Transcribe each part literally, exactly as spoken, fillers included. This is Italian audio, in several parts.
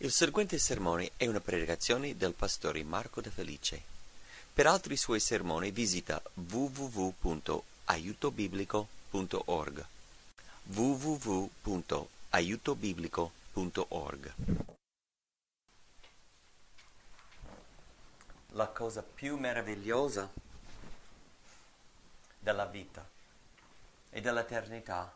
Il seguente sermone è una predicazione del pastore Marco De Felice. Per altri suoi sermoni visita w w w punto aiuto biblico punto org. w w w punto aiuto biblico punto org. La cosa più meravigliosa della vita e dell'eternità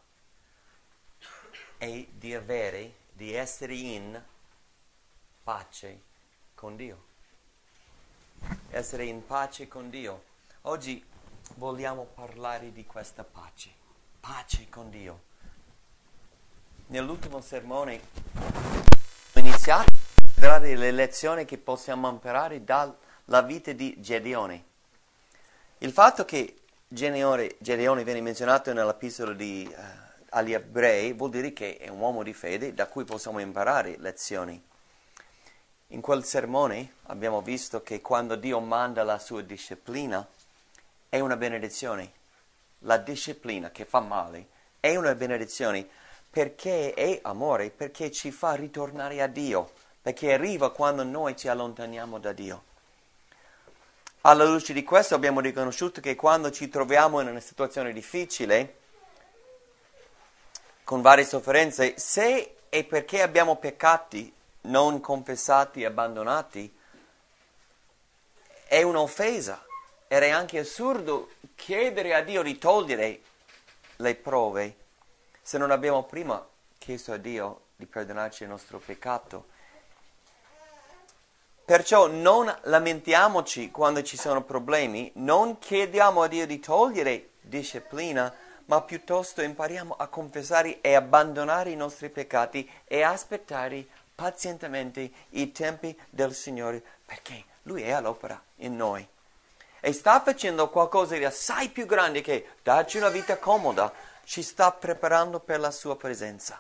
è di avere, di essere in pace con Dio. Essere in pace con Dio. Oggi vogliamo parlare di questa pace. Pace con Dio. Nell'ultimo sermone ho iniziato a considerare le lezioni che possiamo imparare dalla vita di Gedeone. Il fatto che Gedeone, Gedeone viene menzionato nell'epistola di, uh, agli ebrei vuol dire che è un uomo di fede da cui possiamo imparare lezioni. In quel sermone abbiamo visto che quando Dio manda la sua disciplina è una benedizione. La disciplina che fa male è una benedizione perché è amore, perché ci fa ritornare a Dio, perché arriva quando noi ci allontaniamo da Dio. Alla luce di questo abbiamo riconosciuto che quando ci troviamo in una situazione difficile, con varie sofferenze, se è perché abbiamo peccati non confessati e abbandonati, è un'offesa. Ed è anche assurdo chiedere a Dio di togliere le prove se non abbiamo prima chiesto a Dio di perdonarci il nostro peccato. Perciò non lamentiamoci quando ci sono problemi, non chiediamo a Dio di togliere disciplina, ma piuttosto impariamo a confessare e abbandonare i nostri peccati e aspettare pazientemente i tempi del Signore, perché Lui è all'opera in noi e sta facendo qualcosa di assai più grande che darci una vita comoda. Ci sta preparando per la sua presenza.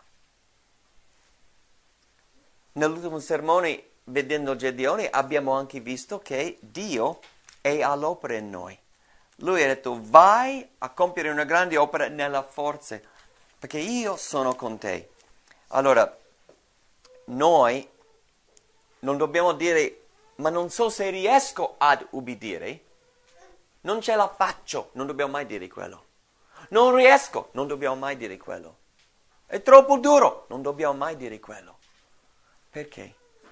Nell'ultimo sermone, vedendo Gedeone, abbiamo anche visto che Dio è all'opera in noi. Lui ha detto: vai a compiere una grande opera nella forza, perché io sono con te. Allora, noi non dobbiamo dire: ma non so se riesco ad ubbidire. Non ce la faccio, non dobbiamo mai dire quello. Non riesco, non dobbiamo mai dire quello. È troppo duro, non dobbiamo mai dire quello. Perché?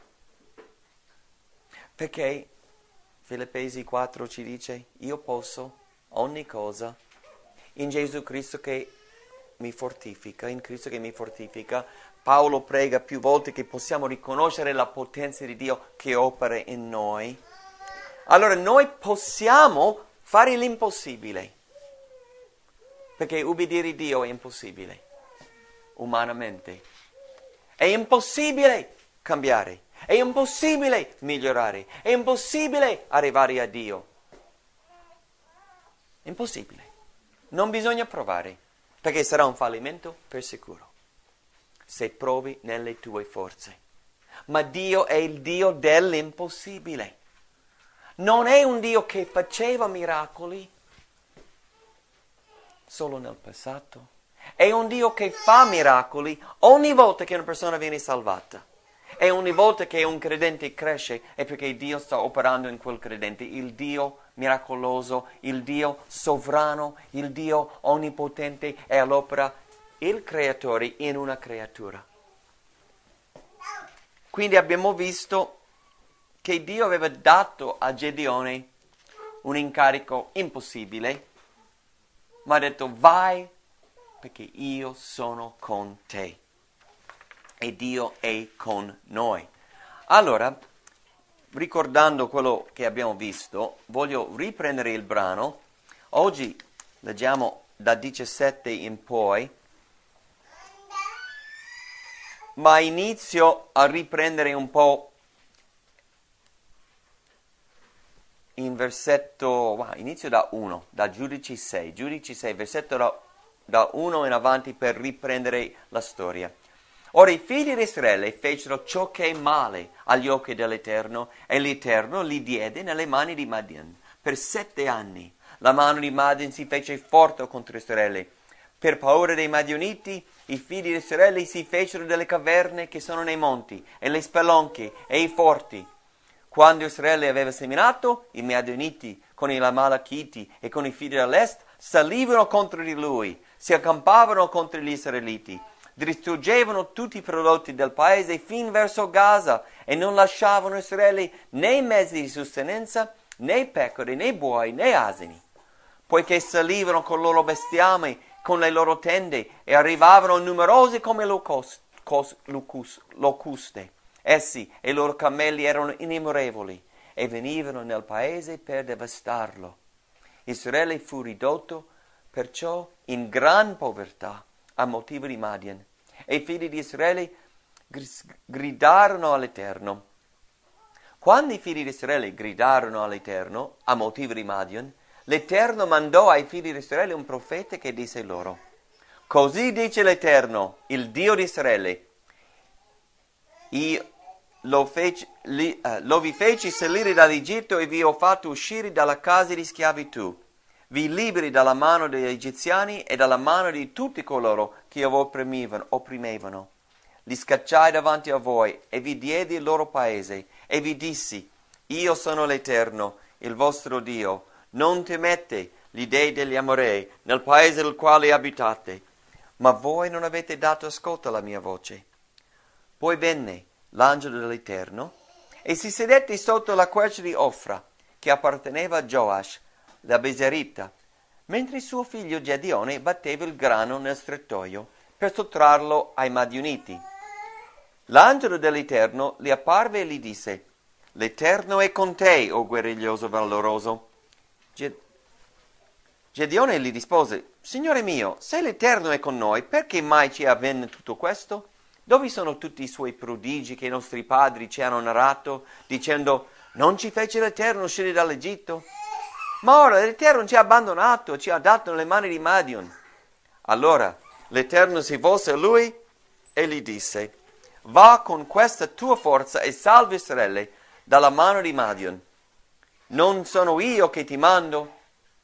Perché Filippesi quattro ci dice: io posso ogni cosa in Gesù Cristo che mi fortifica, in Cristo che mi fortifica. Paolo prega più volte che possiamo riconoscere la potenza di Dio che opera in noi. Allora noi possiamo fare l'impossibile, perché ubbidire Dio è impossibile, umanamente. È impossibile cambiare, è impossibile migliorare, è impossibile arrivare a Dio. Impossibile. Non bisogna provare, perché sarà un fallimento per sicuro se provi nelle tue forze. Ma Dio è il Dio dell'impossibile. Non è un Dio che faceva miracoli solo nel passato. È un Dio che fa miracoli ogni volta che una persona viene salvata. E ogni volta che un credente cresce è perché Dio sta operando in quel credente. Il Dio miracoloso, il Dio sovrano, il Dio onnipotente è all'opera, il creatore in una creatura. Quindi abbiamo visto che Dio aveva dato a Gedeone un incarico impossibile, ma ha detto: vai perché io sono con te e Dio è con noi. Allora, ricordando quello che abbiamo visto, voglio riprendere il brano. Oggi leggiamo da diciassette in poi, ma inizio a riprendere un po' in versetto, wow, inizio da uno, da Giudici sei, Giudici sei, versetto da, da uno in avanti per riprendere la storia. Ora i figli di Israele fecero ciò che è male agli occhi dell'Eterno, e l'Eterno li diede nelle mani di Madian. Per sette anni la mano di Madian si fece forte contro Israele. Per paura dei Madianiti i figli di Israele si fecero delle caverne che sono nei monti, e le spelonche, e i forti. Quando Israele aveva seminato, i Midianiti con i Amalekiti e con i figli dell'est salivano contro di lui, si accampavano contro gli israeliti, distruggevano tutti i prodotti del paese fin verso Gaza e non lasciavano Israele né mezzi di sostenenza, né pecore, né buoi, né asini, poiché salivano con il loro bestiame, con le loro tende, e arrivavano numerosi come locust, cos, locus, locuste. Essi e i loro cammelli erano innumerevoli e venivano nel paese per devastarlo. Israele fu ridotto perciò in gran povertà a motivo di Madian, e i figli di Israele gridarono all'Eterno. Quando i figli di Israele gridarono all'Eterno a motivo di Madian, l'Eterno mandò ai figli di Israele un profeta che disse loro: così dice l'Eterno, il Dio di Israele, io Lo, feci, li, uh, lo vi feci salire dall'Egitto e vi ho fatto uscire dalla casa di schiavitù. Vi liberi dalla mano degli egiziani e dalla mano di tutti coloro che vi opprimevano, opprimevano. Li scacciai davanti a voi e vi diedi il loro paese e vi dissi: io sono l'Eterno, il vostro Dio. Non temete gli dei degli Amorei nel paese del quale abitate. Ma voi non avete dato ascolto alla mia voce. Poi venne l'angelo dell'Eterno, e si sedette sotto la quercia di Ofra, che apparteneva a Joash, la Beserita, mentre suo figlio Gedeone batteva il grano nel strettoio per sottrarlo ai Madianiti. L'angelo dell'Eterno le apparve e gli disse: l'Eterno è con te, o guerriglioso valoroso. Ge- Gedeone gli rispose: Signore mio, se l'Eterno è con noi, perché mai ci avvenne tutto questo? Dove sono tutti i suoi prodigi che i nostri padri ci hanno narrato, dicendo: non ci fece l'Eterno uscire dall'Egitto? Ma ora l'Eterno ci ha abbandonato, ci ha dato nelle mani di Madian. Allora l'Eterno si volse a lui e gli disse: va con questa tua forza e salva Israele dalla mano di Madian. Non sono io che ti mando?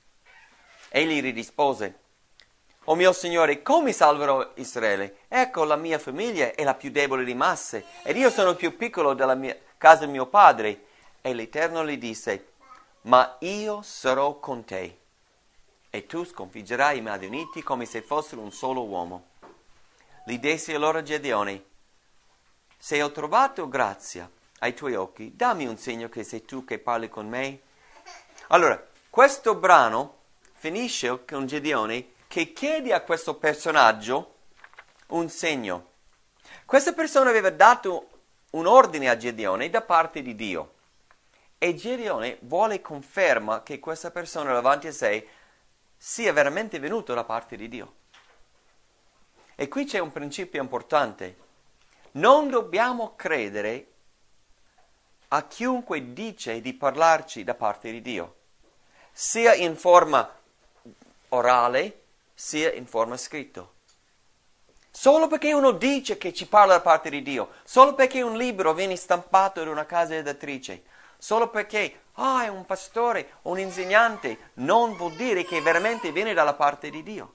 Egli gli rispose: o mio Signore, come salverò Israele? Ecco, la mia famiglia è la più debole di masse, ed io sono il più piccolo della mia casa di mio padre. E l'Eterno gli disse: ma io sarò con te, e tu sconfiggerai i Madianiti come se fossero un solo uomo. Gli disse allora Gedeone: se ho trovato grazia ai tuoi occhi, dammi un segno che sei tu che parli con me. Allora, questo brano finisce con Gedeone che chiede a questo personaggio un segno. Questa persona aveva dato un ordine a Gedeone da parte di Dio, e Gedeone vuole conferma che questa persona davanti a sé sia veramente venuta da parte di Dio. E qui c'è un principio importante: non dobbiamo credere a chiunque dice di parlarci da parte di Dio, sia in forma orale sia in forma scritta. Solo perché uno dice che ci parla da parte di Dio, solo perché un libro viene stampato da una casa editrice, solo perché ah, è un pastore, un insegnante, non vuol dire che veramente viene dalla parte di Dio.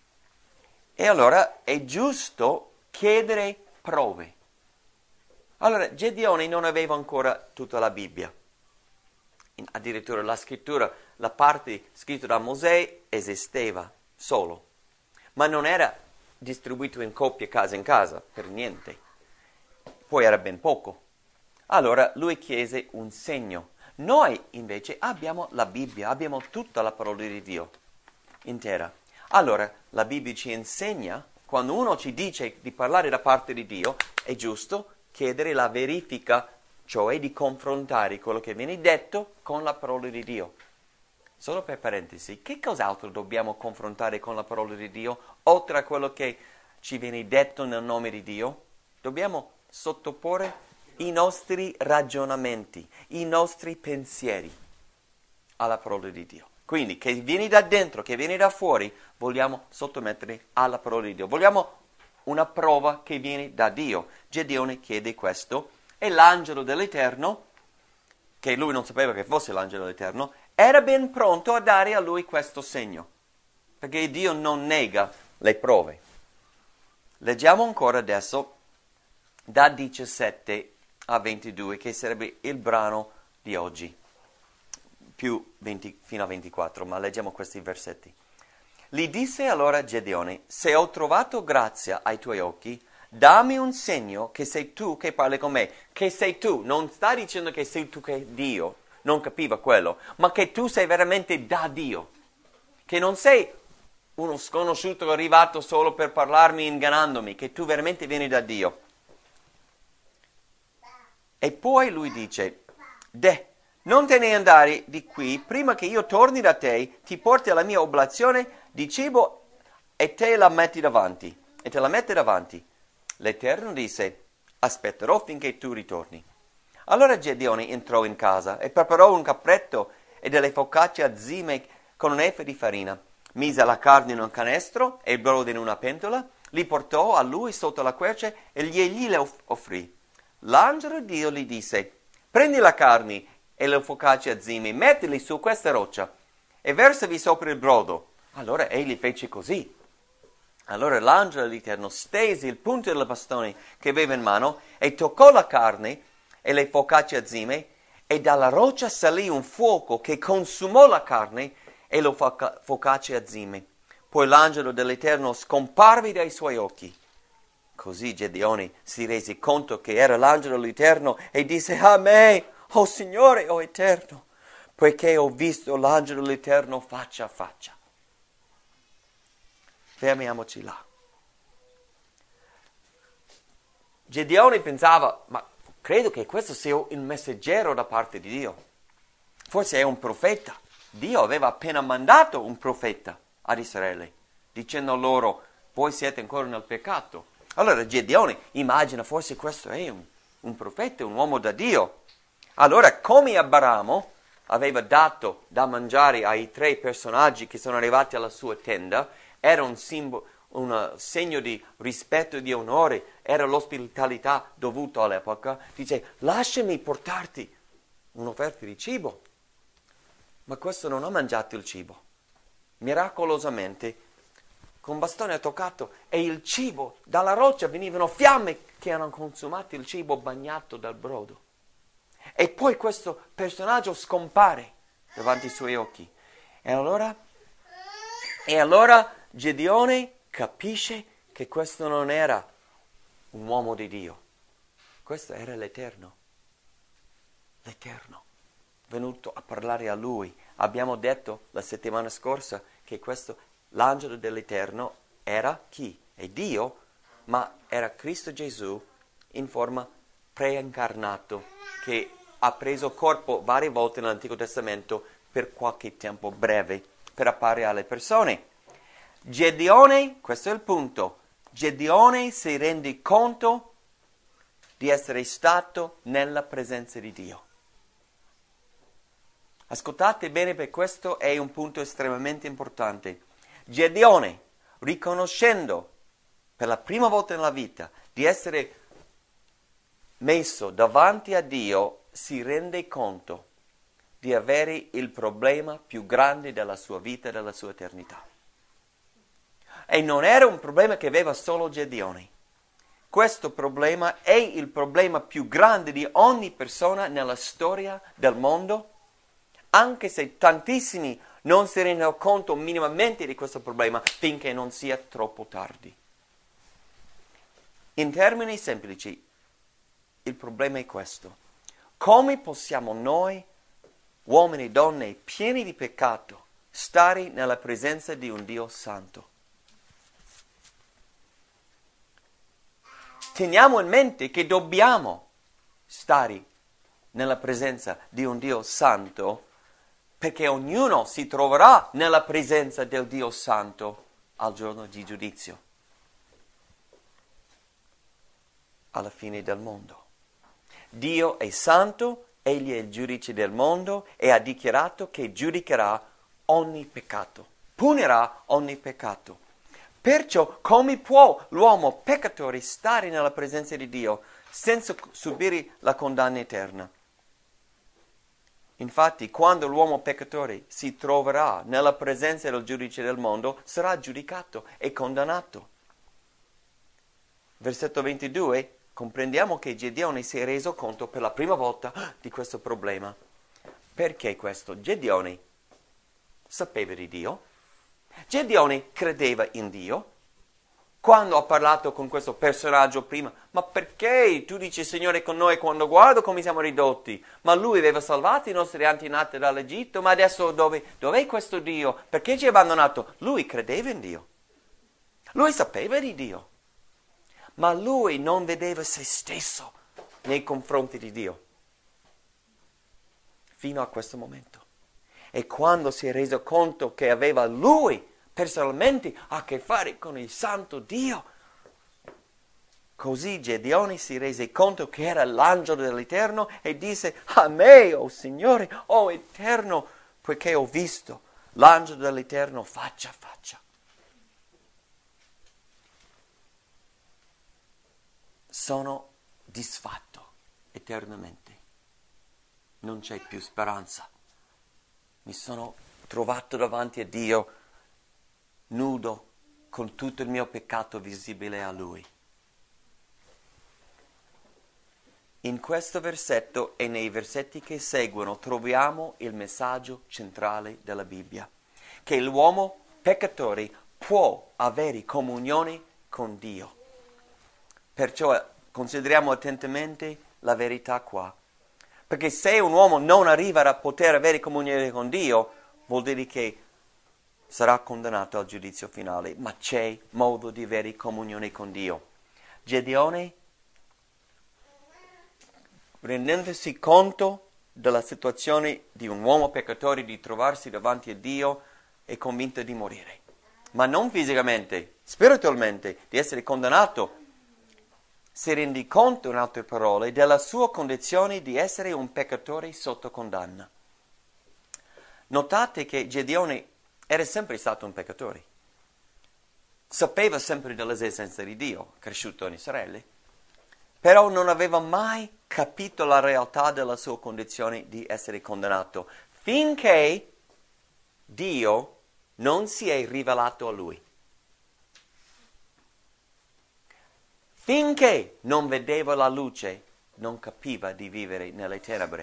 E allora è giusto chiedere prove. Allora, Gedeone non aveva ancora tutta la Bibbia. Addirittura la scrittura, la parte scritta da Mosè esisteva solo, ma non era distribuito in coppie casa in casa, per niente. Poi era ben poco. Allora lui chiese un segno. Noi invece abbiamo la Bibbia, abbiamo tutta la parola di Dio intera. Allora la Bibbia ci insegna, quando uno ci dice di parlare da parte di Dio, è giusto chiedere la verifica, cioè di confrontare quello che viene detto con la parola di Dio. Solo per parentesi, che cos'altro dobbiamo confrontare con la parola di Dio, oltre a quello che ci viene detto nel nome di Dio? Dobbiamo sottoporre i nostri ragionamenti, i nostri pensieri alla parola di Dio. Quindi, che viene da dentro, che viene da fuori, vogliamo sottomettere alla parola di Dio. Vogliamo una prova che viene da Dio. Gedeone chiede questo, e l'angelo dell'Eterno, che lui non sapeva che fosse l'angelo dell'Eterno, era ben pronto a dare a lui questo segno, perché Dio non nega le prove. Leggiamo ancora adesso da diciassette a ventidue, che sarebbe il brano di oggi, più venti, fino a ventiquattro, ma leggiamo questi versetti. Gli disse allora Gedeone: se ho trovato grazia ai tuoi occhi, dammi un segno che sei tu che parli con me, che sei tu, non sta dicendo che sei tu che è Dio, non capiva quello, ma che tu sei veramente da Dio, che non sei uno sconosciuto arrivato solo per parlarmi ingannandomi, che tu veramente vieni da Dio. E poi lui dice: De, non te ne andare di qui prima che io torni da te, ti porti la mia oblazione di cibo e te la metti davanti, e te la mette davanti. L'Eterno disse: aspetterò finché tu ritorni. Allora Gedeone entrò in casa e preparò un capretto e delle focacce azime con un efa di farina. Mise la carne in un canestro e il brodo in una pentola, li portò a lui sotto la querce e glieli le offrì. L'angelo di Dio gli disse: prendi la carne e le focacce azime, mettili su questa roccia e versavi sopra il brodo. Allora egli fece così. Allora l'angelo dell'Eterno stese il punto del bastone che aveva in mano e toccò la carne e le focacce azime, e dalla roccia salì un fuoco che consumò la carne e le foca- focacce azime. Poi l'angelo dell'Eterno scomparve dai suoi occhi. Così Gedeone si rese conto che era l'angelo dell'Eterno e disse: a me, oh Signore, oh Eterno, poiché ho visto l'angelo dell'Eterno faccia a faccia. Fermiamoci là. Gedeone pensava: ma credo che questo sia il messaggero da parte di Dio. Forse è un profeta. Dio aveva appena mandato un profeta ad Israele, dicendo loro: voi siete ancora nel peccato. Allora Gedeone immagina: forse questo è un, un profeta, un uomo da Dio. Allora, come Abramo aveva dato da mangiare ai tre personaggi che sono arrivati alla sua tenda, era un, simbolo, un segno di rispetto e di onore, era l'ospitalità dovuta all'epoca, dice: lasciami portarti un'offerta di cibo. Ma questo non ha mangiato il cibo. Miracolosamente, con bastone ha toccato e il cibo, dalla roccia venivano fiamme che hanno consumato il cibo bagnato dal brodo. E poi questo personaggio scompare davanti ai suoi occhi. E allora, e allora Gedeone capisce che questo non era un uomo di Dio. Questo era l'Eterno. L'Eterno, venuto a parlare a lui. Abbiamo detto la settimana scorsa che questo, l'angelo dell'Eterno, era chi? È Dio, ma era Cristo Gesù in forma preincarnato, che ha preso corpo varie volte nell'Antico Testamento per qualche tempo breve, per apparire alle persone. Gedeone, questo è il punto, Gedeone si rende conto di essere stato nella presenza di Dio. Ascoltate bene, per questo è un punto estremamente importante. Gedeone, riconoscendo per la prima volta nella vita di essere messo davanti a Dio, si rende conto di avere il problema più grande della sua vita e della sua eternità. E non era un problema che aveva solo Gedeone. Questo problema è il problema più grande di ogni persona nella storia del mondo, anche se tantissimi non si rendono conto minimamente di questo problema finché non sia troppo tardi. In termini semplici, il problema è questo: come possiamo noi, uomini e donne pieni di peccato, stare nella presenza di un Dio santo? Teniamo in mente che dobbiamo stare nella presenza di un Dio santo, perché ognuno si troverà nella presenza del Dio santo al giorno di giudizio, alla fine del mondo. Dio è santo, egli è il giudice del mondo e ha dichiarato che giudicherà ogni peccato, punirà ogni peccato. Perciò come può l'uomo peccatore stare nella presenza di Dio senza subire la condanna eterna? Infatti, quando l'uomo peccatore si troverà nella presenza del giudice del mondo, sarà giudicato e condannato. versetto ventidue, comprendiamo che Gedeone si è reso conto per la prima volta di questo problema. Perché questo? Gedeone sapeva di Dio, Gedeone credeva in Dio. Quando ho parlato con questo personaggio prima, ma perché tu dici Signore con noi quando guardo come siamo ridotti? Ma lui aveva salvato i nostri antenati dall'Egitto, ma adesso dove, dov'è questo Dio? Perché ci ha abbandonato? Lui credeva in Dio, lui sapeva di Dio, ma lui non vedeva se stesso nei confronti di Dio, fino a questo momento. E quando si è reso conto che aveva lui personalmente a che fare con il santo Dio, così Gedeone si rese conto che era l'angelo dell'Eterno e disse: a me, o oh Signore, o oh Eterno, poiché ho visto l'angelo dell'Eterno faccia a faccia. Sono disfatto eternamente, non c'è più speranza. Mi sono trovato davanti a Dio nudo, con tutto il mio peccato visibile a Lui. In questo versetto e nei versetti che seguono troviamo il messaggio centrale della Bibbia, che l'uomo peccatore può avere comunione con Dio. Perciò consideriamo attentamente la verità qua, perché se un uomo non arriva a poter avere comunione con Dio, vuol dire che sarà condannato al giudizio finale, ma c'è modo di avere comunione con Dio. Gedeone, rendendosi conto della situazione di un uomo peccatore di trovarsi davanti a Dio, è convinto di morire. Ma non fisicamente, spiritualmente, di essere condannato. Si rende conto, in altre parole, della sua condizione di essere un peccatore sotto condanna. Notate che Gedeone era sempre stato un peccatore. Sapeva sempre dell'esistenza di Dio, cresciuto in Israele, però non aveva mai capito la realtà della sua condizione di essere condannato, finché Dio non si è rivelato a lui. Finché non vedeva la luce, non capiva di vivere nelle tenebre.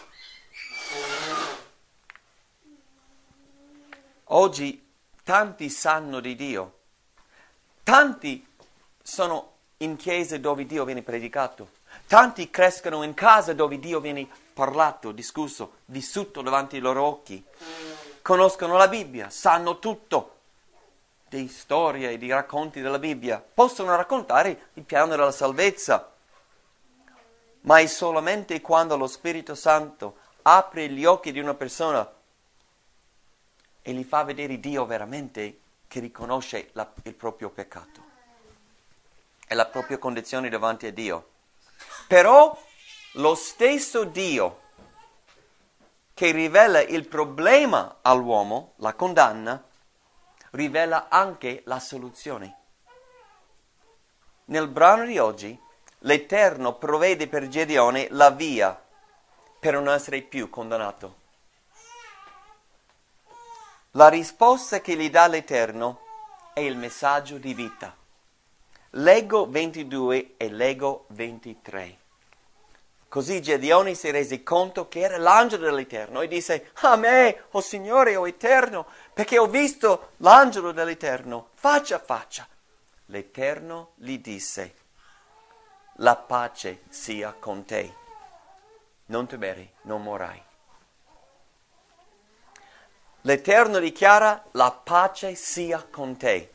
Oggi tanti sanno di Dio, tanti sono in chiese dove Dio viene predicato, tanti crescono in casa dove Dio viene parlato, discusso, vissuto davanti ai loro occhi, conoscono la Bibbia, sanno tutto di storie e di racconti della Bibbia, possono raccontare il piano della salvezza, ma è solamente quando lo Spirito Santo apre gli occhi di una persona e gli fa vedere Dio veramente, che riconosce la, il proprio peccato e la propria condizione davanti a Dio. Però lo stesso Dio che rivela il problema all'uomo, la condanna, rivela anche la soluzione. Nel brano di oggi, l'Eterno provvede per Gedeone la via per non essere più condannato. La risposta che gli dà l'Eterno è il messaggio di vita. Leggo ventidue e leggo ventitré. Così Gedeone si rese conto che era l'angelo dell'Eterno e disse: a me, o oh Signore, o oh Eterno, perché ho visto l'angelo dell'Eterno faccia a faccia. L'Eterno gli disse: la pace sia con te, non temere, non morrai. L'Eterno dichiara: la pace sia con te.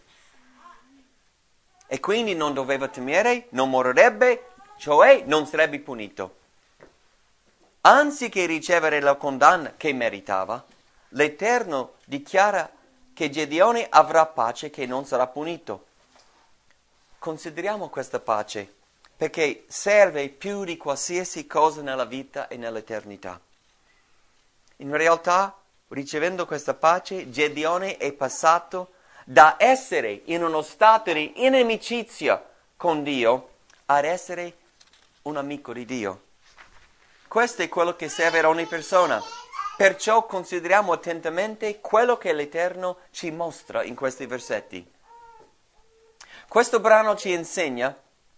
E quindi non doveva temere, non morirebbe, cioè non sarebbe punito. Anziché ricevere la condanna che meritava, l'Eterno dichiara che Gedeone avrà pace, che non sarà punito. Consideriamo questa pace, perché serve più di qualsiasi cosa nella vita e nell'eternità. In realtà, ricevendo questa pace, Gedeone è passato da essere in uno stato di inimicizia con Dio ad essere un amico di Dio. Questo è quello che serve a ogni persona. Perciò consideriamo attentamente quello che l'Eterno ci mostra in questi versetti. Questo brano ci insegna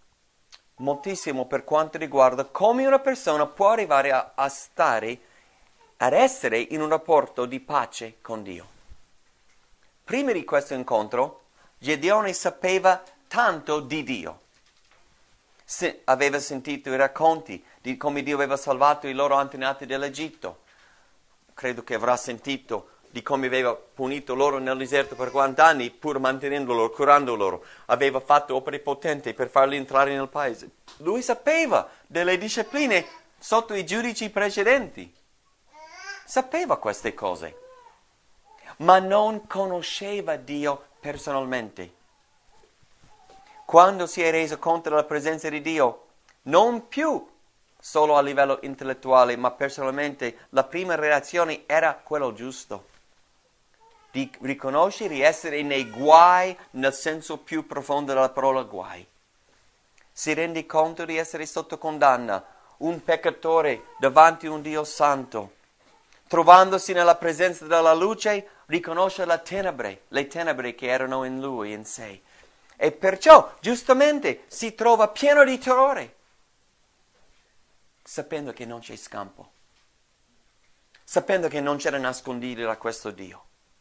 moltissimo per quanto riguarda come una persona può arrivare a, a stare, ad essere in un rapporto di pace con Dio. Prima di questo incontro, Gedeone sapeva tanto di Dio. Se, aveva sentito i racconti di come Dio aveva salvato i loro antenati dall'Egitto. Credo che avrà sentito di come aveva punito loro nel deserto per quaranta anni, pur mantenendo loro, curando loro. Aveva fatto opere potenti per farli entrare nel paese. Lui sapeva delle discipline sotto i giudici precedenti. Sapeva queste cose, ma non conosceva Dio personalmente. Quando si è reso conto della presenza di Dio, non più solo a livello intellettuale, ma personalmente, la prima reazione era quello giusto. Di riconoscere di essere nei guai nel senso più profondo della parola guai. Si rende conto di essere sotto condanna, un peccatore davanti a un Dio santo. Trovandosi nella presenza della luce, riconosce le tenebre, le tenebre che erano in lui, in sé. E perciò, giustamente, si trova pieno di terrore, sapendo che non c'è scampo, sapendo che non c'è da nascondere da questo Dio.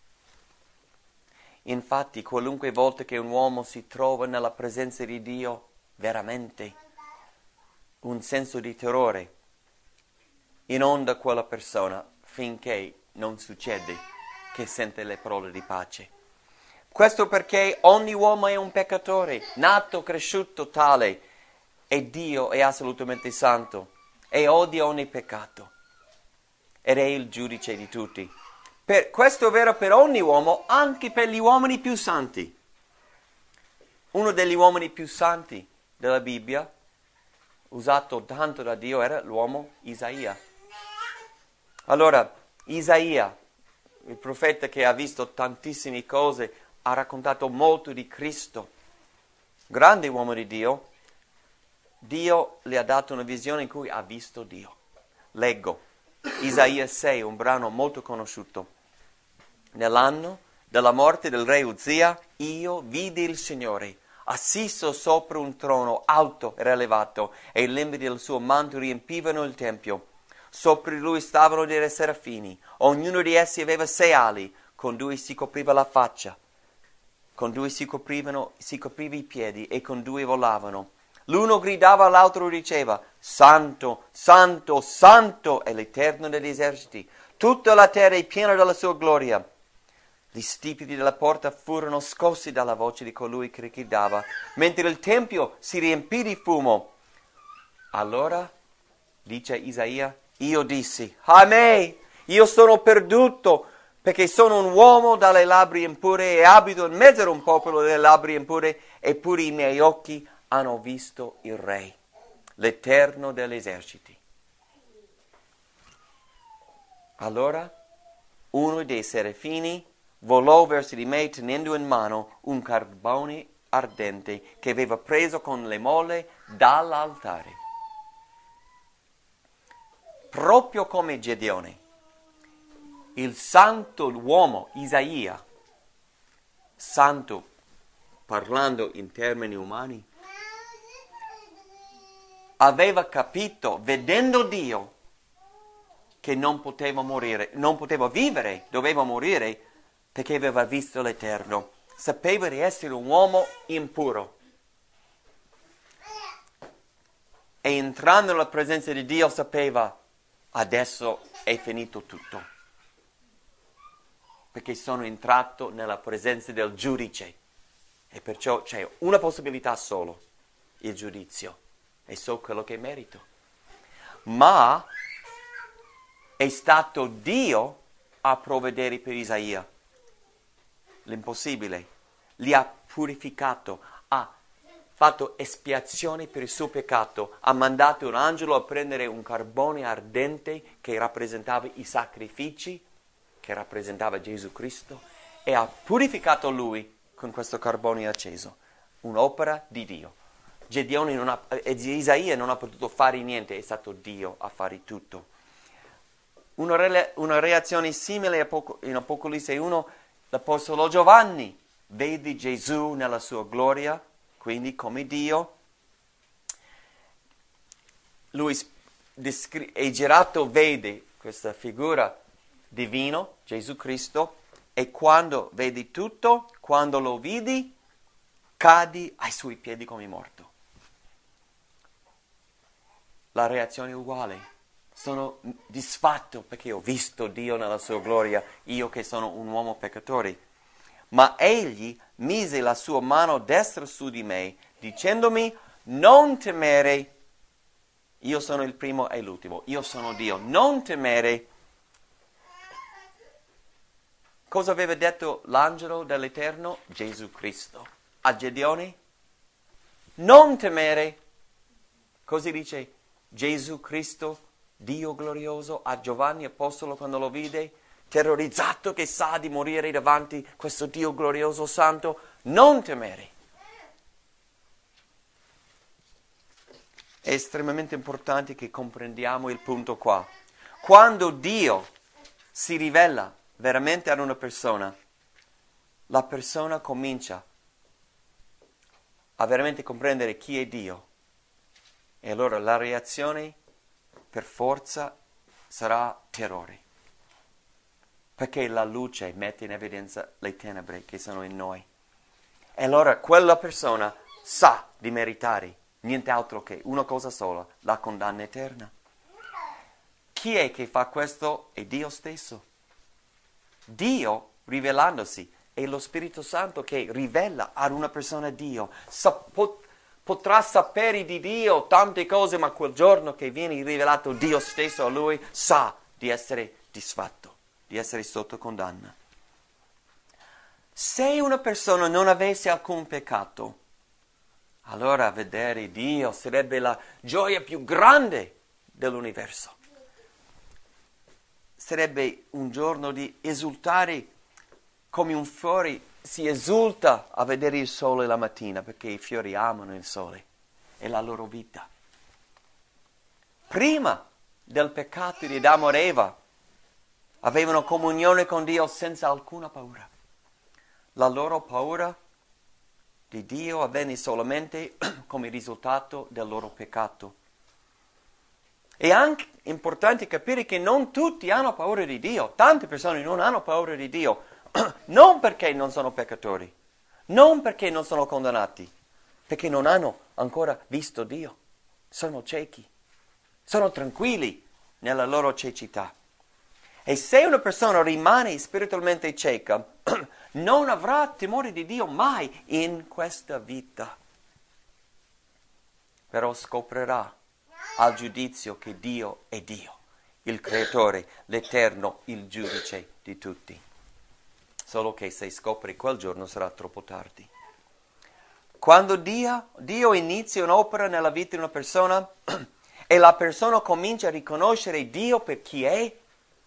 Infatti, qualunque volta che un uomo si trova nella presenza di Dio, veramente un senso di terrore inonda quella persona finché non succede che sente le parole di pace. Questo perché ogni uomo è un peccatore, nato, cresciuto tale, e Dio è assolutamente santo e odia ogni peccato ed è il giudice di tutti. Per, questo è vero per ogni uomo, anche per gli uomini più santi. Uno degli uomini più santi della Bibbia, usato tanto da Dio, era l'uomo Isaia. Allora, Isaia, il profeta che ha visto tantissime cose, ha raccontato molto di Cristo. Grande uomo di Dio, Dio le ha dato una visione in cui ha visto Dio. Leggo Isaia sei, un brano molto conosciuto. Nell'anno della morte del re Uzia, io vidi il Signore, assiso sopra un trono alto e elevato, e i lembi del suo manto riempivano il tempio. Sopra di lui stavano dei serafini, ognuno di essi aveva sei ali, con due si copriva la faccia, con due si coprivano, si copriva i piedi, e con due volavano. L'uno gridava, l'altro diceva: Santo, Santo, Santo è l'Eterno degli eserciti. Tutta la terra è piena della sua gloria. Gli stipiti della porta furono scossi dalla voce di colui che gridava, mentre il tempio si riempì di fumo. Allora, dice Isaia, io dissi: Ahimè, io sono perduto, perché sono un uomo dalle labbra impure e abito in mezzo a un popolo dalle labbra impure, eppure i miei occhi hanno visto il Re, l'Eterno degli eserciti. Allora uno dei serafini volò verso di me tenendo in mano un carbone ardente che aveva preso con le molle dall'altare. Proprio come Gedeone, il santo uomo Isaia, santo parlando in termini umani, aveva capito, vedendo Dio, che non poteva morire, non poteva vivere, doveva morire, perché aveva visto l'Eterno. Sapeva di essere un uomo impuro. E entrando nella presenza di Dio sapeva, adesso è finito tutto. Perché sono entrato nella presenza del giudice. E perciò c'è una possibilità solo, il giudizio. E so quello che merito. Ma è stato Dio a provvedere per Isaia l'impossibile. Li ha purificato, ha fatto espiazione per il suo peccato, ha mandato un angelo a prendere un carbone ardente che rappresentava i sacrifici, che rappresentava Gesù Cristo, e ha purificato lui con questo carbone acceso. Un'opera di Dio. Gedeone non ha, eh, Isaia non ha potuto fare niente, è stato Dio a fare tutto. Una, re, una reazione simile in Apocalisse uno, l'Apostolo Giovanni vede Gesù nella sua gloria, quindi come Dio, lui descri- è girato, vede questa figura divino, Gesù Cristo, e quando vedi tutto, quando lo vidi, cadi ai suoi piedi come morto. La reazione è uguale. Sono disfatto perché ho visto Dio nella sua gloria, io che sono un uomo peccatore. Ma egli mise la sua mano destra su di me, dicendomi: non temere, io sono il primo e l'ultimo, io sono Dio, non temere. Cosa aveva detto l'angelo dell'Eterno? Gesù Cristo. A Gedeone? Non temere. Così dice Gesù Cristo, Dio glorioso, a Giovanni apostolo quando lo vide, terrorizzato che sa di morire davanti a questo Dio glorioso santo, non temere. È estremamente importante che comprendiamo il punto qua. Quando Dio si rivela veramente ad una persona, la persona comincia a veramente comprendere chi è Dio. E allora la reazione per forza sarà terrore. Perché la luce mette in evidenza le tenebre che sono in noi. E allora quella persona sa di meritare niente altro che una cosa sola, la condanna eterna. Chi è che fa questo? È Dio stesso. Dio rivelandosi, è lo Spirito Santo che rivela ad una persona Dio. Sa, pot, potrà sapere di Dio tante cose, ma quel giorno che viene rivelato Dio stesso a lui, sa di essere disfatto, di essere sotto condanna. Se una persona non avesse alcun peccato, allora vedere Dio sarebbe la gioia più grande dell'universo. Sarebbe un giorno di esultare come un fiore si esulta a vedere il sole la mattina, perché i fiori amano il sole, è la loro vita. Prima del peccato di Adamo ed Eva avevano comunione con Dio senza alcuna paura. La loro paura di Dio avvenne solamente come risultato del loro peccato. È anche importante capire che non tutti hanno paura di Dio. Tante persone non hanno paura di Dio, non perché non sono peccatori, non perché non sono condannati, perché non hanno ancora visto Dio. Sono ciechi, sono tranquilli nella loro cecità. E se una persona rimane spiritualmente cieca, non avrà timore di Dio mai in questa vita. Però scoprirà al giudizio che Dio è Dio, il creatore, l'eterno, il giudice di tutti. Solo che se scopri quel giorno sarà troppo tardi. Quando Dio, Dio inizia un'opera nella vita di una persona e la persona comincia a riconoscere Dio per chi è,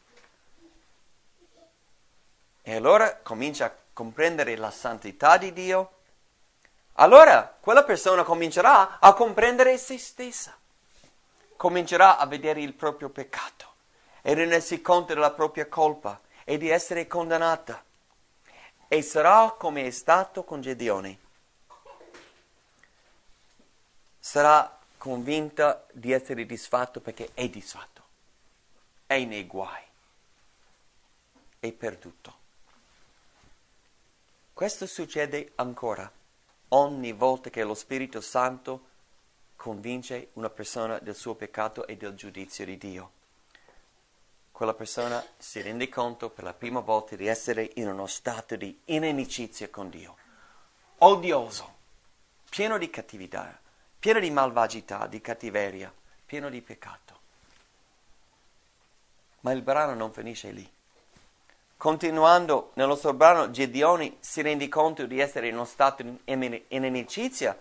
e allora comincia a comprendere la santità di Dio, allora quella persona comincerà a comprendere se stessa. Comincerà a vedere il proprio peccato e rendersi conto della propria colpa e di essere condannata. E sarà come è stato con Gedeone. Sarà convinta di essere disfatto perché è disfatto. È nei guai. È perduto. Questo succede ancora ogni volta che lo Spirito Santo convince una persona del suo peccato e del giudizio di Dio. Quella persona si rende conto per la prima volta di essere in uno stato di inimicizia con Dio, odioso, pieno di cattività, pieno di malvagità, di cattiveria, pieno di peccato. Ma il brano non finisce lì. Continuando nello suo brano, Gedeone si rende conto di essere in uno stato di inimicizia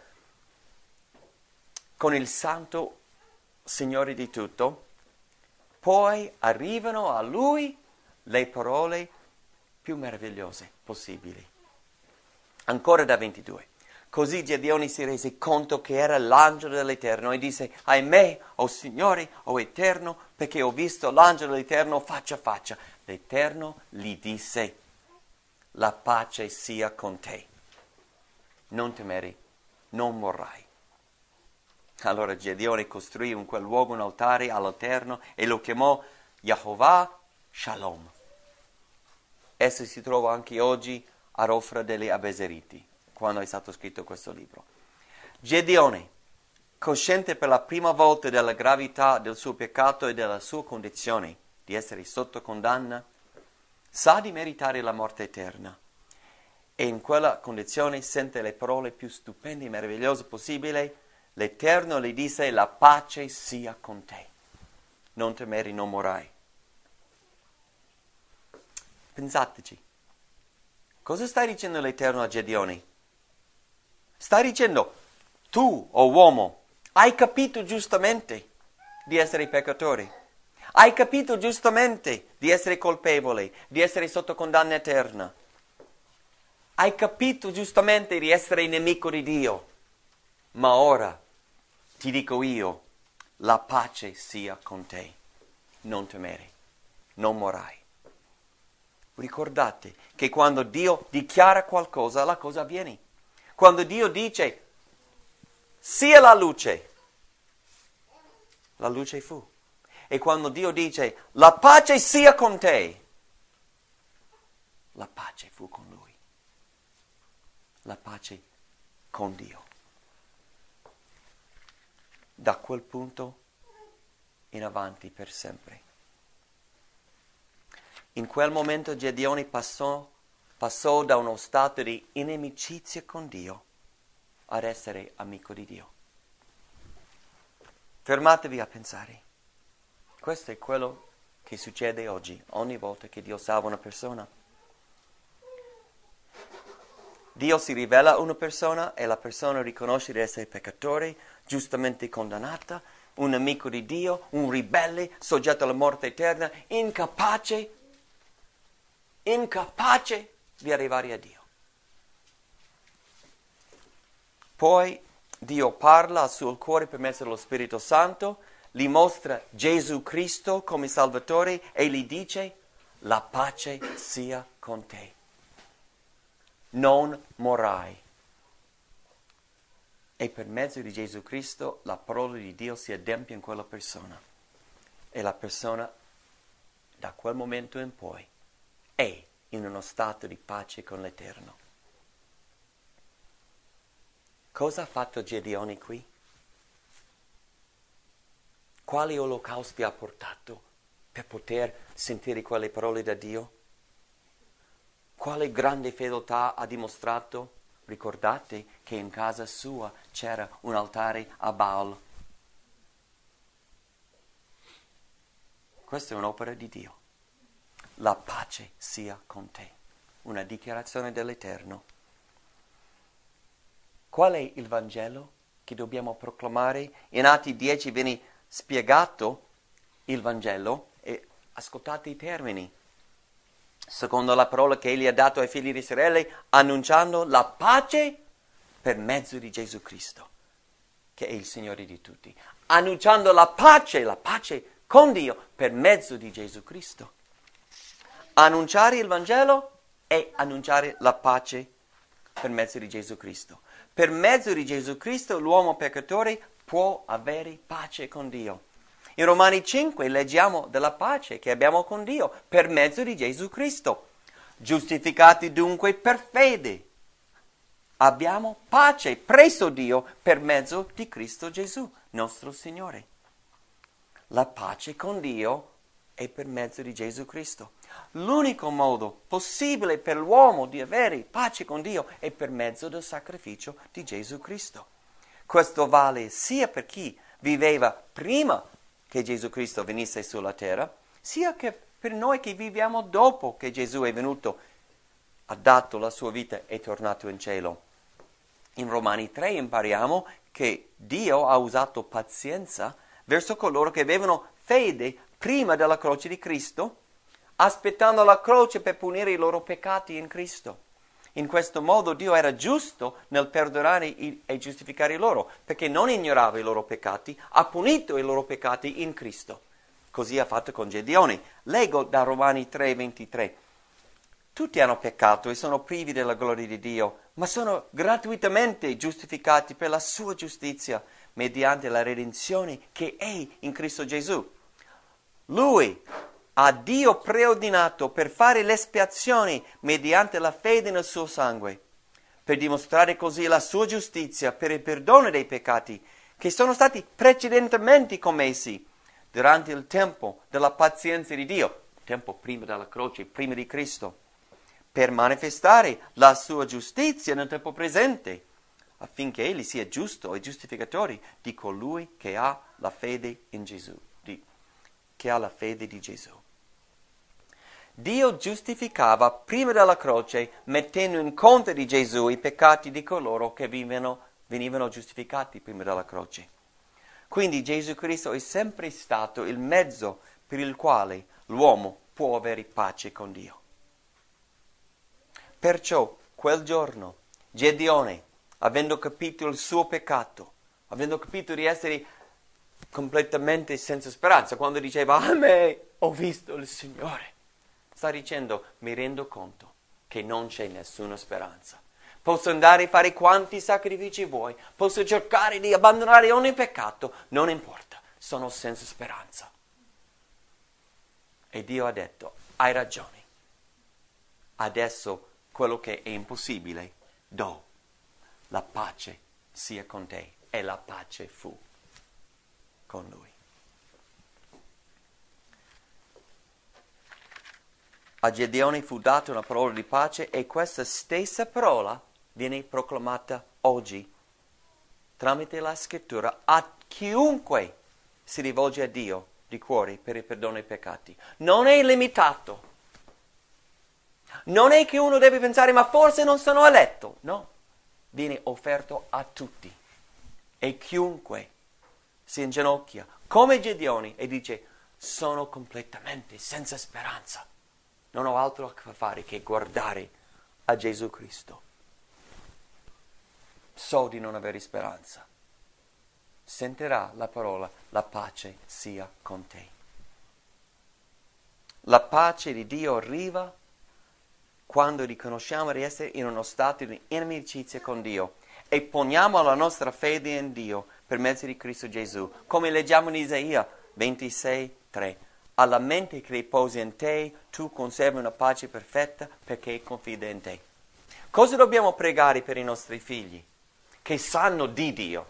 con il Santo Signore di tutto. Poi arrivano a lui le parole più meravigliose possibili. Ancora da ventidue. Così Gedeone si rese conto che era l'angelo dell'Eterno e disse: ahimè, o Signore, o Eterno, perché ho visto l'angelo dell'Eterno faccia a faccia. L'Eterno gli disse: la pace sia con te. Non temere, non morrai. Allora Gedeone costruì in quel luogo un altare all'Eterno e lo chiamò Yehovah Shalom. Esso si trova anche oggi a Ofra degli Abeseriti, quando è stato scritto questo libro. Gedeone, cosciente per la prima volta della gravità del suo peccato e della sua condizione di essere sotto condanna, sa di meritare la morte eterna. E in quella condizione sente le parole più stupende e meravigliose possibili. L'Eterno le disse: la pace sia con te. Non temere, non morai. Pensateci. Cosa sta dicendo l'Eterno a Gedeone? Sta dicendo: tu, o oh uomo, hai capito giustamente di essere peccatore. Hai capito giustamente di essere colpevole, di essere sotto condanna eterna. Hai capito giustamente di essere nemico di Dio. Ma ora ti dico io, la pace sia con te. Non temere, non morai. Ricordate che quando Dio dichiara qualcosa, la cosa avviene. Quando Dio dice sia la luce, la luce fu. E quando Dio dice la pace sia con te, la pace fu con lui. La pace con Dio. Da quel punto in avanti per sempre. In quel momento Gedeone passò, passò da uno stato di inimicizia con Dio ad essere amico di Dio. Fermatevi a pensare. Questo è quello che succede oggi, ogni volta che Dio salva una persona. Dio si rivela a una persona e la persona riconosce di essere peccatore, giustamente condannata, un nemico di Dio, un ribelle, soggetto alla morte eterna, incapace, incapace di arrivare a Dio. Poi Dio parla al suo cuore per mezzo dello Spirito Santo, gli mostra Gesù Cristo come Salvatore e gli dice: la pace sia con te. Non morai. E per mezzo di Gesù Cristo la parola di Dio si adempie in quella persona. E la persona, da quel momento in poi, è in uno stato di pace con l'Eterno. Cosa ha fatto Gedeone qui? Quali olocausti ha portato per poter sentire quelle parole da Dio? Quale grande fedeltà ha dimostrato? Ricordate che in casa sua c'era un altare a Baal. Questa è un'opera di Dio. La pace sia con te. Una dichiarazione dell'Eterno. Qual è il Vangelo che dobbiamo proclamare? In Atti dieci viene spiegato il Vangelo e ascoltate i termini. Secondo la parola che egli ha dato ai figli di Israele, annunciando la pace per mezzo di Gesù Cristo, che è il Signore di tutti. Annunciando la pace, la pace con Dio per mezzo di Gesù Cristo. Annunciare il Vangelo è annunciare la pace per mezzo di Gesù Cristo. Per mezzo di Gesù Cristo l'uomo peccatore può avere pace con Dio. In Romani cinque leggiamo della pace che abbiamo con Dio per mezzo di Gesù Cristo. Giustificati dunque per fede. Abbiamo pace presso Dio per mezzo di Cristo Gesù, nostro Signore. La pace con Dio è per mezzo di Gesù Cristo. L'unico modo possibile per l'uomo di avere pace con Dio è per mezzo del sacrificio di Gesù Cristo. Questo vale sia per chi viveva prima che Gesù Cristo venisse sulla terra, sia che per noi che viviamo dopo che Gesù è venuto, ha dato la sua vita e è tornato in cielo. In Romani tre impariamo che Dio ha usato pazienza verso coloro che avevano fede prima della croce di Cristo, aspettando la croce per punire i loro peccati in Cristo. In questo modo Dio era giusto nel perdonare e giustificare loro, perché non ignorava i loro peccati, ha punito i loro peccati in Cristo. Così ha fatto con Gedeone. Leggo da Romani tre ventitré. Tutti hanno peccato e sono privi della gloria di Dio, ma sono gratuitamente giustificati per la sua giustizia, mediante la redenzione che è in Cristo Gesù. Lui ha Dio preordinato per fare l'espiazione mediante la fede nel suo sangue, per dimostrare così la sua giustizia per il perdono dei peccati che sono stati precedentemente commessi durante il tempo della pazienza di Dio, tempo prima della croce, prima di Cristo, per manifestare la sua giustizia nel tempo presente, affinché egli sia giusto e giustificatore di colui che ha la fede in Gesù, di, che ha la fede di Gesù. Dio giustificava prima della croce, mettendo in conto di Gesù i peccati di coloro che venivano, venivano giustificati prima della croce. Quindi Gesù Cristo è sempre stato il mezzo per il quale l'uomo può avere pace con Dio. Perciò quel giorno Gedeone, avendo capito il suo peccato, avendo capito di essere completamente senza speranza, quando diceva a me ho visto il Signore, sta dicendo mi rendo conto che non c'è nessuna speranza. Posso andare a fare quanti sacrifici vuoi, posso cercare di abbandonare ogni peccato, non importa, sono senza speranza. E Dio ha detto, hai ragione, adesso quello che è impossibile, do, la pace sia con te. E la pace fu con lui. A Gedeone fu data una parola di pace e questa stessa parola viene proclamata oggi tramite la scrittura a chiunque si rivolge a Dio di cuore per il perdono dei peccati. Non è limitato. Non è che uno deve pensare ma forse non sono eletto. No, viene offerto a tutti. E chiunque si inginocchia come Gedeone e dice sono completamente senza speranza. Non ho altro a fare che guardare a Gesù Cristo. So di non avere speranza. Sentirà la parola, la pace sia con te. La pace di Dio arriva quando riconosciamo di essere in uno stato di inimicizia con Dio e poniamo la nostra fede in Dio per mezzo di Cristo Gesù. Come leggiamo in Isaia ventisei tre. Alla mente che riposa in te, tu conservi una pace perfetta perché confida in te. Cosa dobbiamo pregare per i nostri figli? Che sanno di Dio,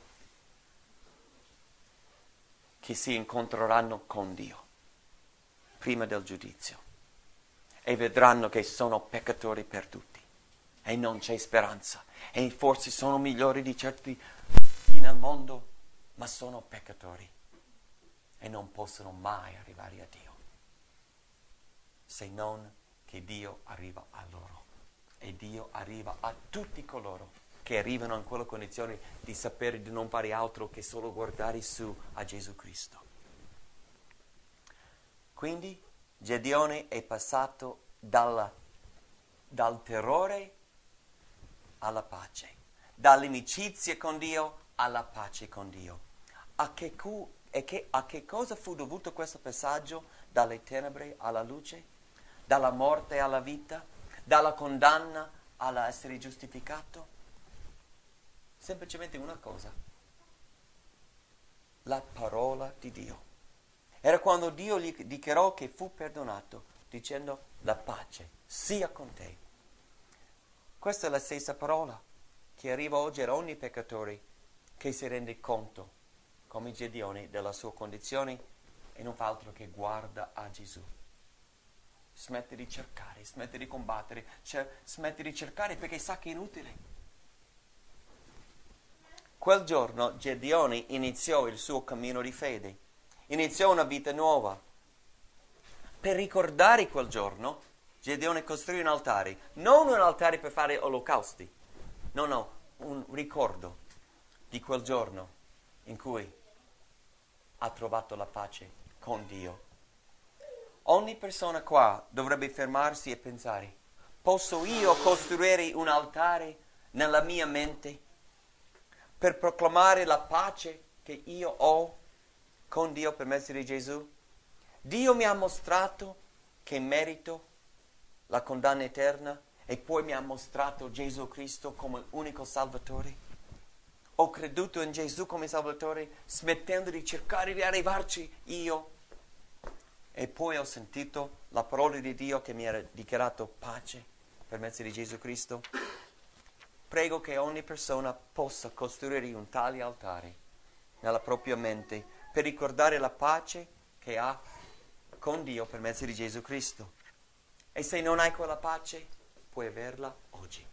che si incontreranno con Dio prima del giudizio e vedranno che sono peccatori perduti e non c'è speranza e forse sono migliori di certi nel mondo, ma sono peccatori e non possono mai arrivare a Dio se non che Dio arriva a loro e Dio arriva a tutti coloro che arrivano in quella condizione di sapere di non fare altro che solo guardare su a Gesù Cristo. Quindi Gedeone è passato dalla, dal terrore alla pace, dall'inimicizia con Dio alla pace con Dio. A che, cu, e che, a che cosa fu dovuto questo passaggio dalle tenebre alla luce, dalla morte alla vita, dalla condanna all'essere giustificato? Semplicemente una cosa, la parola di Dio. Era quando Dio gli dichiarò che fu perdonato, dicendo la pace sia con te. Questa è la stessa parola che arriva oggi ad ogni peccatore che si rende conto, come Gedeone, della sua condizione e non fa altro che guarda a Gesù. Smette di cercare, smette di combattere, cioè, smette di cercare perché sa che è inutile. Quel giorno Gedeone iniziò il suo cammino di fede, iniziò una vita nuova. Per ricordare quel giorno, Gedeone costruì un altare, non un altare per fare olocausti, no, no, un ricordo di quel giorno in cui ha trovato la pace con Dio. Ogni persona qua dovrebbe fermarsi e pensare, posso io costruire un altare nella mia mente per proclamare la pace che io ho con Dio per mezzo di Gesù? Dio mi ha mostrato che merito la condanna eterna e poi mi ha mostrato Gesù Cristo come unico Salvatore. ho creduto in Gesù come Salvatore, smettendo di cercare di arrivarci io. E poi ho sentito la parola di Dio che mi ha dichiarato pace per mezzo di Gesù Cristo. Prego che ogni persona possa costruire un tale altare nella propria mente per ricordare la pace che ha con Dio per mezzo di Gesù Cristo. E se non hai quella pace, puoi averla oggi.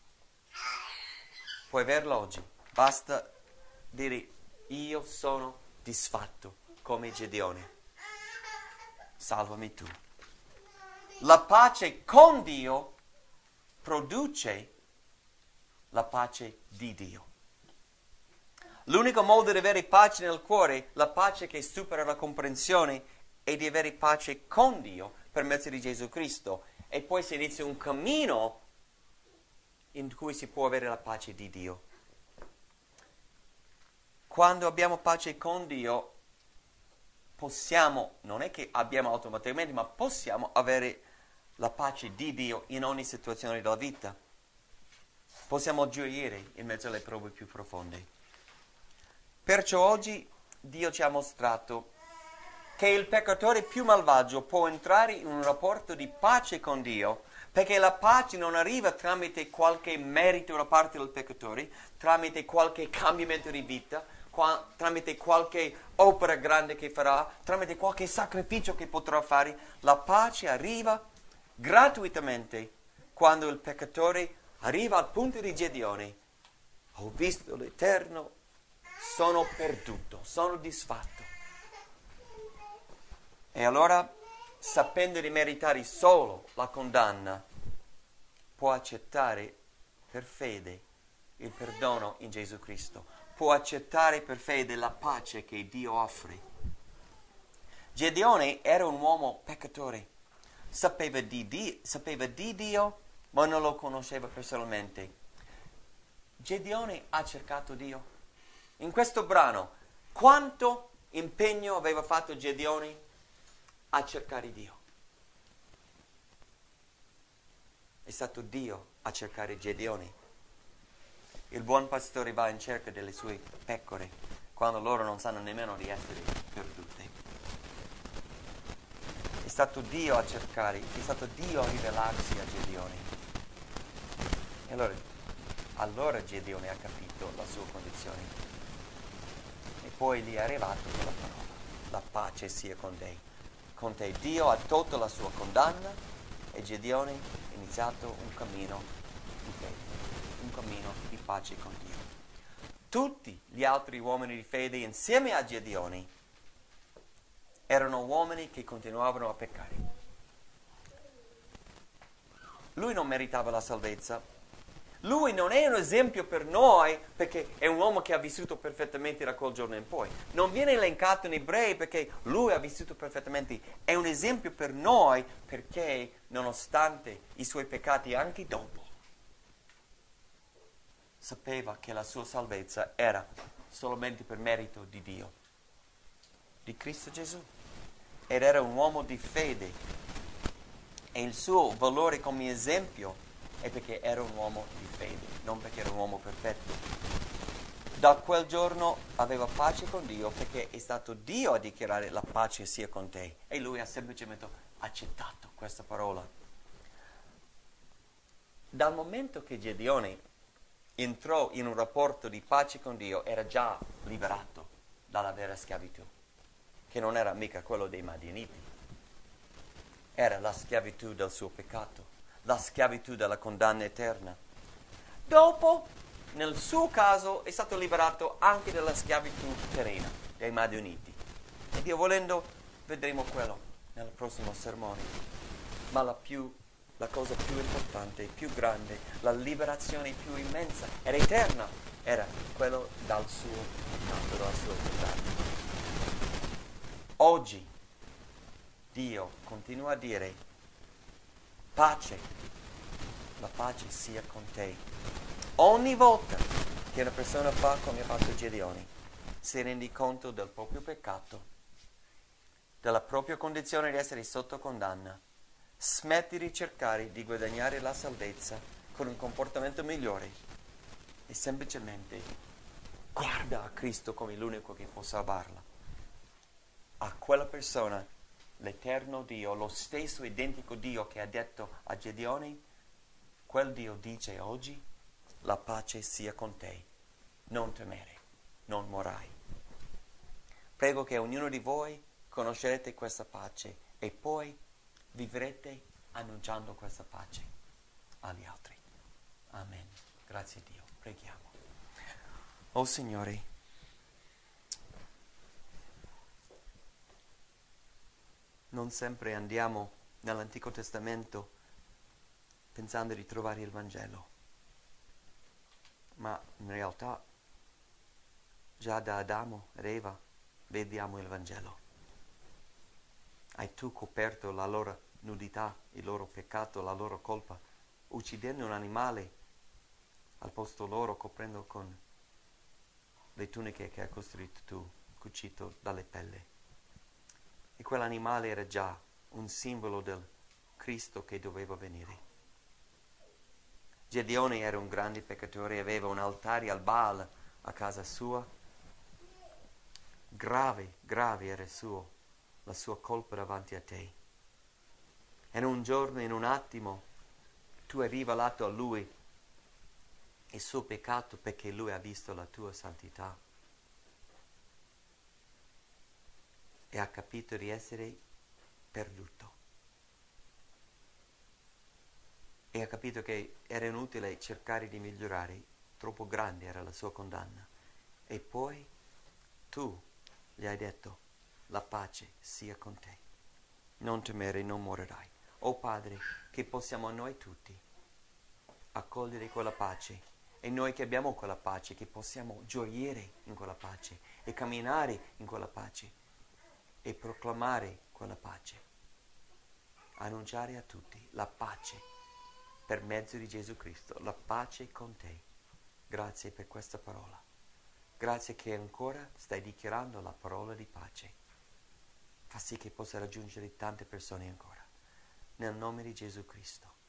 Puoi averla oggi. Basta dire: io sono disfatto come Gedeone. Salvami tu. La pace con Dio produce la pace di Dio. L'unico modo di avere pace nel cuore, la pace che supera la comprensione, è di avere pace con Dio per mezzo di Gesù Cristo. E poi si inizia un cammino in cui si può avere la pace di Dio. Quando abbiamo pace con Dio, possiamo, non è che abbiamo automaticamente, ma possiamo avere la pace di Dio in ogni situazione della vita. Possiamo gioire in mezzo alle prove più profonde. Perciò oggi Dio ci ha mostrato che il peccatore più malvagio può entrare in un rapporto di pace con Dio, perché la pace non arriva tramite qualche merito da parte del peccatore, tramite qualche cambiamento di vita, qua, tramite qualche opera grande che farà, tramite qualche sacrificio che potrà fare. La pace arriva gratuitamente quando il peccatore arriva al punto di Gedeone: ho visto l'Eterno, sono perduto, sono disfatto. E allora, sapendo di meritare solo la condanna, può accettare per fede il perdono in Gesù Cristo. Può accettare per fede la pace che Dio offre. Gedeone era un uomo peccatore. Sapeva di, Dio, sapeva di Dio, ma non lo conosceva personalmente. Gedeone ha cercato Dio. In questo brano, quanto impegno aveva fatto Gedeone a cercare Dio? È stato Dio a cercare Gedeone. Il buon pastore va in cerca delle sue pecore quando loro non sanno nemmeno di essere perdute. È stato Dio a cercare, è stato Dio a rivelarsi a Gedeone. E allora, allora Gedeone ha capito la sua condizione. E poi gli è arrivato quella parola: la pace sia con te. Con te Dio ha tolto la sua condanna e Gedeone ha iniziato un cammino di fede, un cammino di pace con Dio. Tutti gli altri uomini di fede insieme a Gedeone erano uomini che continuavano a peccare. Lui non meritava la salvezza. Lui non è un esempio per noi perché è un uomo che ha vissuto perfettamente da quel giorno in poi. Non viene elencato in Ebrei perché lui ha vissuto perfettamente. È un esempio per noi perché, nonostante i suoi peccati anche dopo, sapeva che la sua salvezza era solamente per merito di Dio, di Cristo Gesù. Ed era un uomo di fede. E il suo valore come esempio è perché era un uomo di fede, non perché era un uomo perfetto. Da quel giorno aveva pace con Dio perché è stato Dio a dichiarare: la pace sia con te. E lui ha semplicemente accettato questa parola. Dal momento che Gedeone entrò in un rapporto di pace con Dio, era già liberato dalla vera schiavitù, che non era mica quello dei Madianiti. Era la schiavitù del suo peccato, la schiavitù della condanna eterna. Dopo, nel suo caso, è stato liberato anche dalla schiavitù terrena dei Madianiti. E Dio volendo, vedremo quello nel prossimo sermone. Ma la, più, la cosa più importante, più grande, la liberazione più immensa ed eterna era quello dal suo peccato, dalla sua condanna. Oggi Dio continua a dire: pace, la pace sia con te. Ogni volta che una persona fa come ha fatto Gedeone, si rende conto del proprio peccato, della propria condizione di essere sotto condanna, smette di cercare di guadagnare la salvezza con un comportamento migliore e semplicemente guarda a Cristo come l'unico che può salvarla. A quella persona, l'eterno Dio, lo stesso identico Dio che ha detto a Gedeone, quel Dio dice oggi, la pace sia con te, non temere, non morai. Prego che ognuno di voi conoscerete questa pace e poi vivrete annunciando questa pace agli altri. Amen. Grazie a Dio. Preghiamo. Oh Signore, non sempre andiamo nell'Antico Testamento pensando di trovare il Vangelo, ma in realtà già da Adamo ed Eva vediamo il Vangelo. Hai tu coperto la loro nudità, il loro peccato, la loro colpa, uccidendo un animale al posto loro, coprendo con le tuniche che hai costruito tu, cucito dalle pelle. E quell'animale era già un simbolo del Cristo che doveva venire. Gedeone era un grande peccatore, aveva un altare al Baal a casa sua. Grave, grave era il suo, la sua colpa davanti a te. E in un giorno, in un attimo, tu hai rivelato a lui il suo peccato perché lui ha visto la tua santità e ha capito di essere perduto. E ha capito che era inutile cercare di migliorare, troppo grande era la sua condanna. E poi tu gli hai detto, la pace sia con te, non temere, non morirai. Oh Padre, che possiamo noi tutti accogliere quella pace, e noi che abbiamo quella pace, che possiamo gioire in quella pace e camminare in quella pace e proclamare quella pace, annunciare a tutti la pace per mezzo di Gesù Cristo, la pace con te. Grazie per questa parola. Grazie che ancora stai dichiarando la parola di pace. Fa sì che possa raggiungere tante persone ancora. Nel nome di Gesù Cristo.